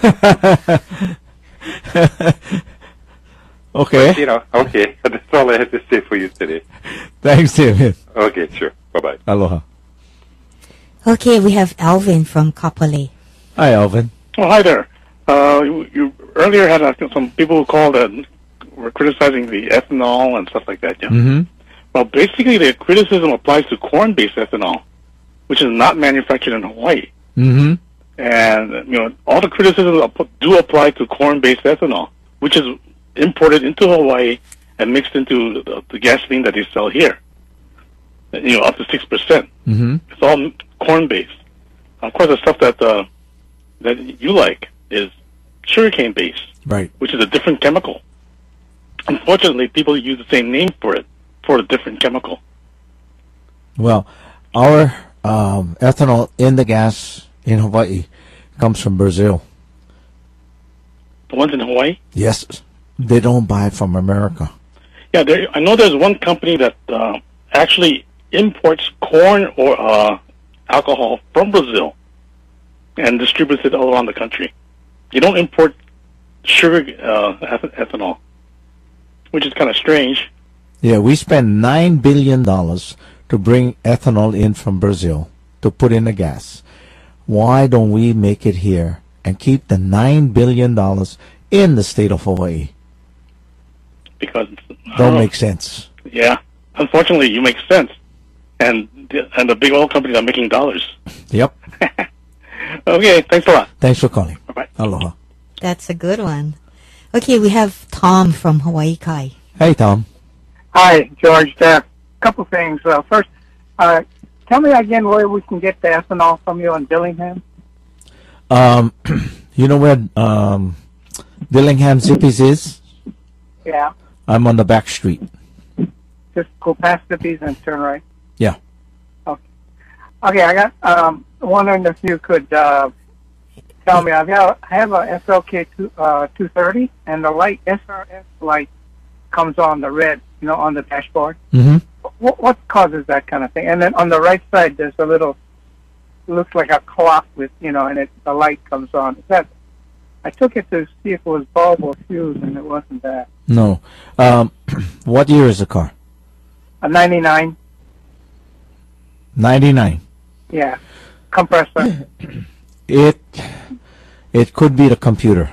Okay. But, you know, okay. That's all I have to say for you today. Thanks, David. Okay, sure. Bye-bye. Aloha. Okay, we have Alvin from Kapolei. Hi, Alvin. Oh, hi there. Uh, you, you earlier had uh, some people who called and were criticizing the ethanol and stuff like that. Yeah. Mm-hmm. Well, basically, the criticism applies to corn-based ethanol, which is not manufactured in Hawaii. Mm-hmm. And you know, all the criticisms do apply to corn-based ethanol, which is imported into Hawaii and mixed into the, the gasoline that they sell here. You know, up to six percent. Mm-hmm. It's all corn-based. Of course, the stuff that uh, that you like is sugarcane-based, right? Which is a different chemical. Unfortunately, people use the same name for it for a different chemical. Well, our um, ethanol in the gas in Hawaii comes from Brazil. The ones in Hawaii? Yes, they don't buy it from America. Yeah, there, I know there's one company that uh, actually imports corn or uh, alcohol from Brazil and distributes it all around the country. You don't import sugar uh, ethanol, which is kind of strange. Yeah, we spend nine billion dollars to bring ethanol in from Brazil to put in the gas. Why don't we make it here and keep the nine billion dollars in the state of Hawaii? Because Don't oh, make sense. Yeah, unfortunately, you make sense, and the- and the big oil companies are making dollars. Yep. Okay, thanks a lot. Thanks for calling. Bye-bye. Aloha. That's a good one. Okay, we have Tom from Hawaii Kai. Hey, Tom. Hi, George. A couple things. Uh, first, uh, tell me again where we can get the ethanol from you in Dillingham. Um, you know where um, Dillingham Zippies is? Yeah, I'm on the back street. just go past the bees and turn right. Yeah. Okay. Okay, I got um, wondering if you could uh, tell me. I've got, I have a S L K two, uh, two thirty, and the light S R S light comes on the red, you know, on the dashboard. Mm-hmm. What, what causes that kind of thing? And then on the right side, there's a little, looks like a clock with, you know, and it the light comes on. Is that? I took it to see if it was bulb or fuse, and it wasn't that. No. Um, what year is the car? A ninety-nine, ninety-nine. yeah, compressor. It it could be the computer.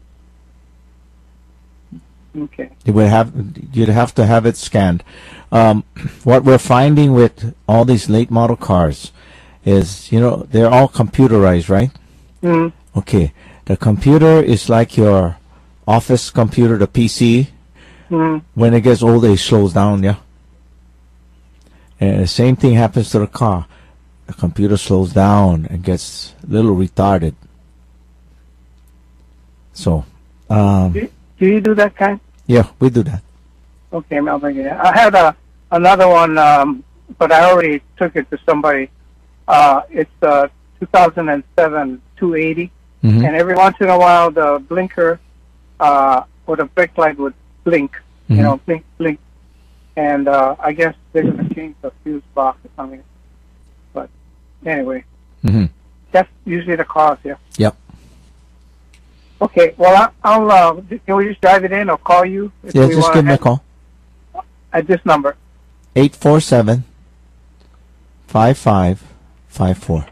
Okay. You would have you'd have to have it scanned. Um, what we're finding with all these late model cars is, you know, they're all computerized, right? Mm. Okay. The computer is like your office computer, the P C. Mm. When it gets older, it slows down, yeah? And the same thing happens to the car. The computer slows down and gets a little retarded. So, um, Do, do you do that kind? yeah, we do that. Okay, I'll bring it in. I had a another one, um, but I already took it to somebody. Uh, it's uh, two thousand seven two eighty, Mhm. and every once in a while the blinker uh, or the brake light would blink, Mhm. you know, blink, blink. And uh, I guess they're going to change the fuse box or something. But anyway, Mm-hmm. that's usually the cause, yeah. Yep. Okay, well, I, I'll, uh, can we just drive it in or call you? if Yeah, we just wanna give me a have- call. At this number. eight four seven, five five five four.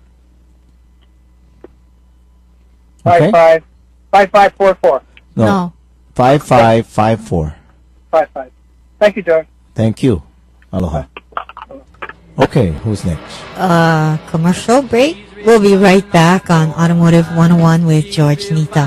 Okay? Five five five five four four. No. five five five four. Five five. Thank you, George. Thank you. Aloha. Okay, who's next? Uh, commercial break. We'll be right back on Automotive one oh one with George Nita.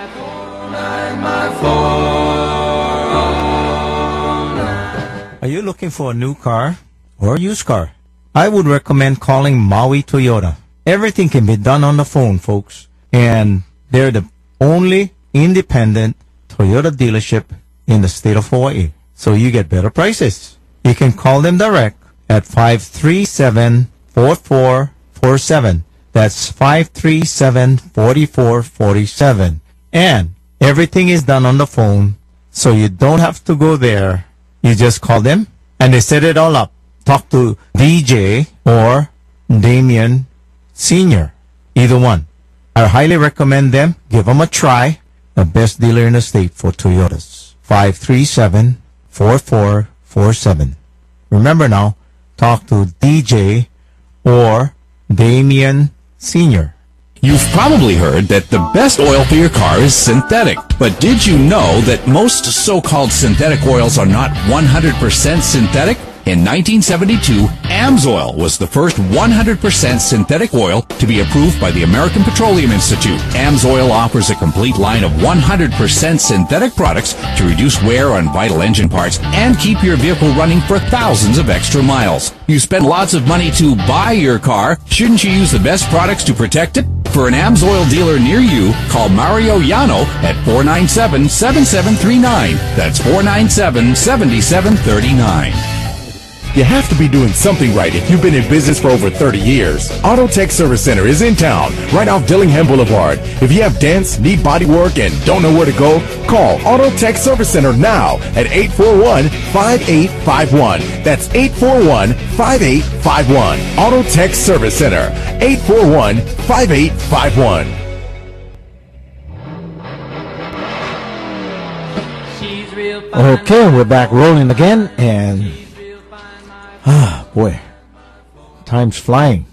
Are you looking for a new car or a used car? I would recommend calling Maui Toyota. Everything can be done on the phone, folks. And they're the only independent Toyota dealership in the state of Hawaii. So you get better prices. You can call them direct at five three seven, four four four seven. That's five three seven, four four four seven. And everything is done on the phone, so you don't have to go there. You just call them, and they set it all up. Talk to D J or Damien Senior, either one. I highly recommend them. Give them a try. The best dealer in the state for Toyotas. five three seven, four four four seven. Remember now, talk to D J or Damien Senior. You've probably heard that the best oil for your car is synthetic. But did you know that most so-called synthetic oils are not one hundred percent synthetic? In nineteen seventy-two, AMSOIL was the first one hundred percent synthetic oil to be approved by the American Petroleum Institute. AMSOIL offers a complete line of one hundred percent synthetic products to reduce wear on vital engine parts and keep your vehicle running for thousands of extra miles. You spend lots of money to buy your car. Shouldn't you use the best products to protect it? For an AMSOIL dealer near you, call Mario Yano at four nine seven, seven seven three nine. That's four nine seven, seven seven three nine. You have to be doing something right if you've been in business for over thirty years. Auto Tech Service Center is in town, right off Dillingham Boulevard. If you have dents, need body work, and don't know where to go, call Auto Tech Service Center now at eight four one, five eight five one. That's eight four one, five eight five one. Auto Tech Service Center, eight four one, five eight five one. Okay, we're back rolling again, and Ah, boy. Time's flying.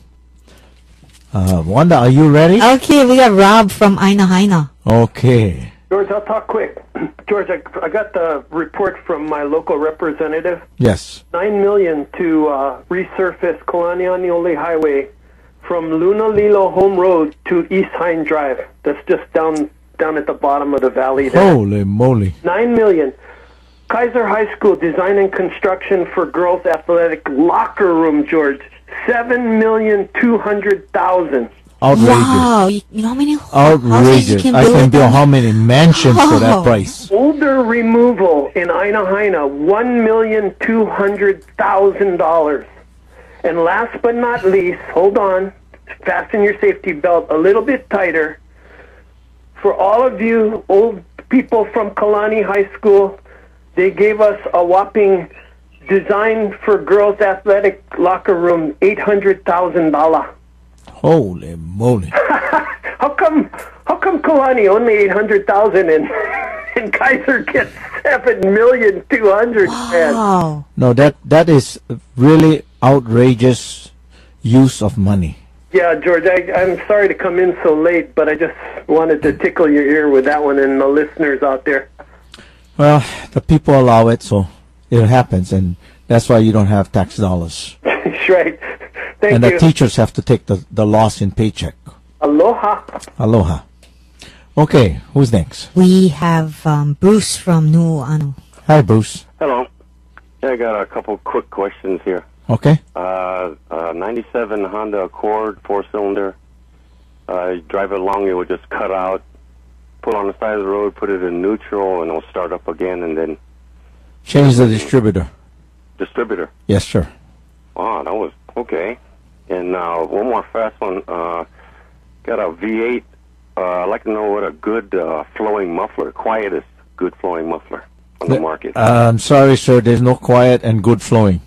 Uh, Wanda, are you ready? Okay, we got Rob from Aina Haina. Okay. George, I'll talk quick. George, I, I got the report from my local representative. Yes. Nine million to uh, resurface Kalanianiole Highway from Luna Lilo Home Road to East Hine Drive. That's just down down at the bottom of the valley there. Holy moly. Nine million. Kaiser High School design and construction for girls athletic locker room, George. Seven million two hundred thousand. Outrageous. Wow, you, you know how many houses you Outrageous. can I build? can build how many mansions for that Oh. price? Boulder removal in Aina Haina, one million two hundred thousand dollars. And last but not least, hold on, fasten your safety belt a little bit tighter. For all of you old people from Kalani High School, they gave us a whopping design for girls athletic locker room, eight hundred thousand dollars. Holy moly. How come how come Kalani only eight hundred thousand and and Kaiser gets seven million two hundred? Wow. No, that that is really outrageous use of money. Yeah, George, I, I'm sorry to come in so late, but I just wanted to tickle your ear with that one and the listeners out there. Well, the people allow it, so it happens, and that's why you don't have tax dollars. That's right. Thank and you. the teachers have to take the, the loss in paycheck. Aloha. Aloha. Okay, who's next? We have um, Bruce from Nuuanu. Hi, Bruce. Hello. Yeah, I got a couple quick questions here. Okay. Uh, uh, ninety-seven Honda Accord, four-cylinder. Uh, you drive it along, it will just cut out, pull on the side of the road, put it in neutral, and it'll start up again, and then Change the distributor. distributor. Yes, sir. Wow, that was okay. And uh, one more fast one. Uh, got a V eight. Uh, I'd like to know what a good uh, flowing muffler, quietest good flowing muffler on the market. Uh, I'm sorry, sir. There's no quiet and good flowing.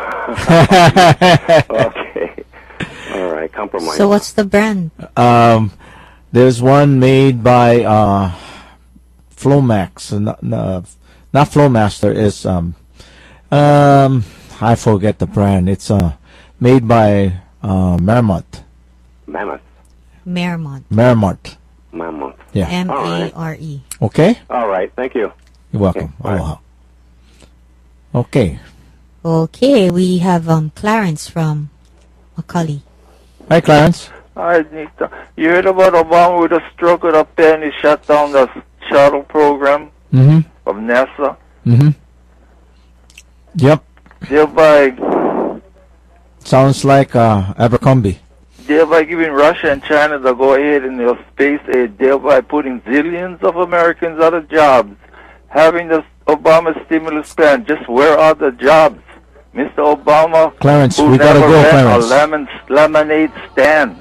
Okay. All right, compromise. So what's the brand? Um, there's one made by uh, Flowmax. uh, Not, uh, not Flowmaster. It's um, um, I forget the brand. It's uh, made by uh, Marmot. Mammoth. Marmont. Marmot. Mammoth. Yeah. M A R E. Okay. All right, thank you. You're welcome. Aloha. Okay. Okay, we have um, Clarence from Macaulay. Hi, Clarence. Hi, Nita. You heard about Obama with a stroke up there and he shut down the shuttle program Mm-hmm. of NASA? Mm-hmm. Yep. Thereby, Sounds like uh, Abercrombie. thereby giving Russia and China the go-ahead in their space aid, thereby putting zillions of Americans out of jobs. Having the Obama stimulus plan, just where are the jobs? Mister Obama, Clarence, who we gotta never go, ran Clarence. a lemon, lemonade stand.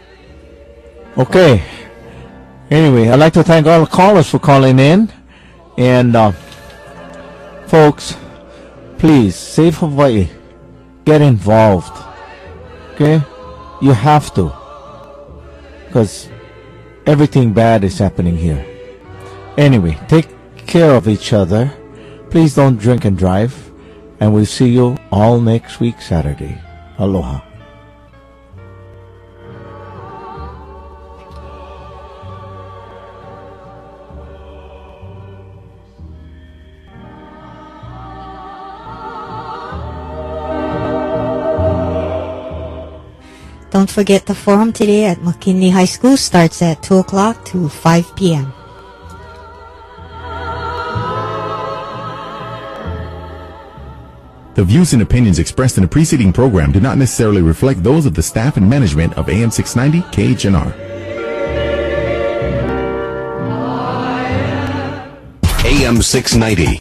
Okay. Anyway, I'd like to thank all the callers for calling in. And, uh, folks, please, save Hawaii. Get involved. Okay? You have to. Because everything bad is happening here. Anyway, take care of each other. Please don't drink and drive. And we'll see you all next week, Saturday. Aloha. Don't forget the forum today at McKinley High School starts at two o'clock to five p.m. The views and opinions expressed in the preceding program do not necessarily reflect those of the staff and management of A M six ninety K H N R. A M six ninety